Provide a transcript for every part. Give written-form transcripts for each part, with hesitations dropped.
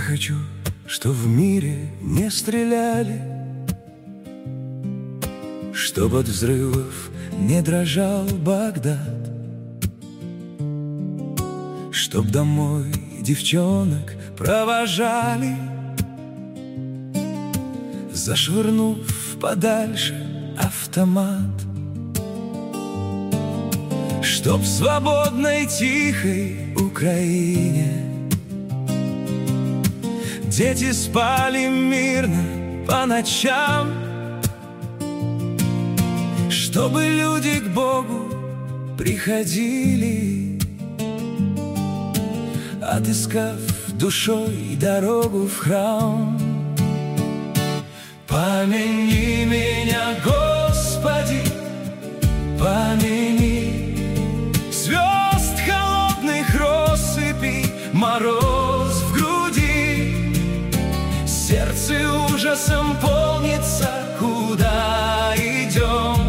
хочу, чтоб в мире не стреляли, чтоб от взрывов не дрожал Багдад, чтоб домой девчонок провожали, зашвырнув подальше автомат. Чтоб в свободной тихой Украине дети спали мирно по ночам, чтобы люди к Богу приходили, отыскав душой дорогу в храм. Помяни меня, Господи, помяни звезд холодных россыпей, мороз в груди, сердце ужасом полнится, куда идем.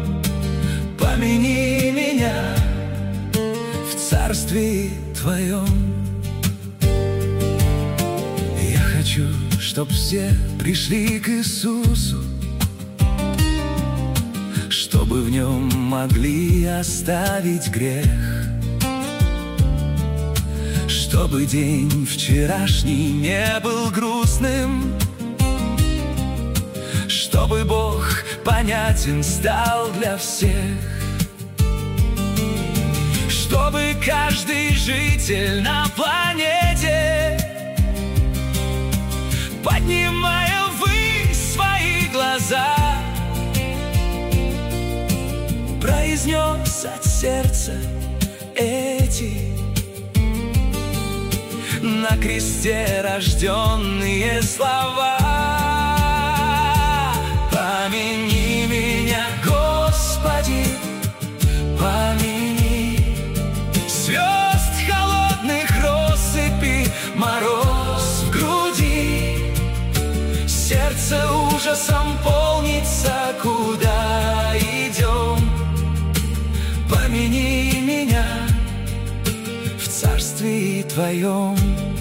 Помяни меня в царстве Твоем. Я хочу, чтоб все пришли к Иисусу, чтобы в нем могли оставить грех, чтобы день вчерашний не был грустным, чтобы Бог понятен стал для всех, чтобы каждый житель на планете, поднимая ввысь свои глаза, произнес от сердца эти на кресте рожденные слова. Помяни меня, Господи, помяни звезд холодных россыпи, мороз в груди, сердце ужасом полнится, куда идем. Помяни меня в царстве Твоем.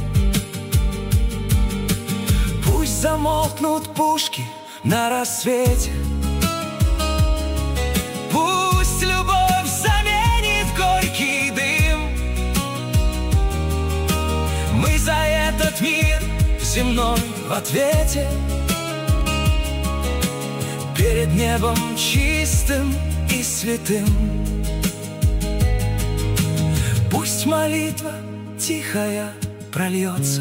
Пусть замолкнут пушки на рассвете, пусть любовь заменит горький дым. Мы за этот мир земной в ответе, перед небом чистым и святым. Пусть молитва тихая прольется,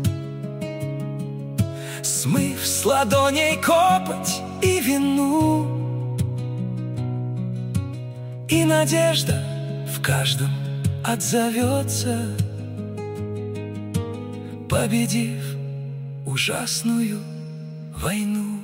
смыв с ладоней копоть и вину, и надежда в каждом отзовется, победив ужасную войну.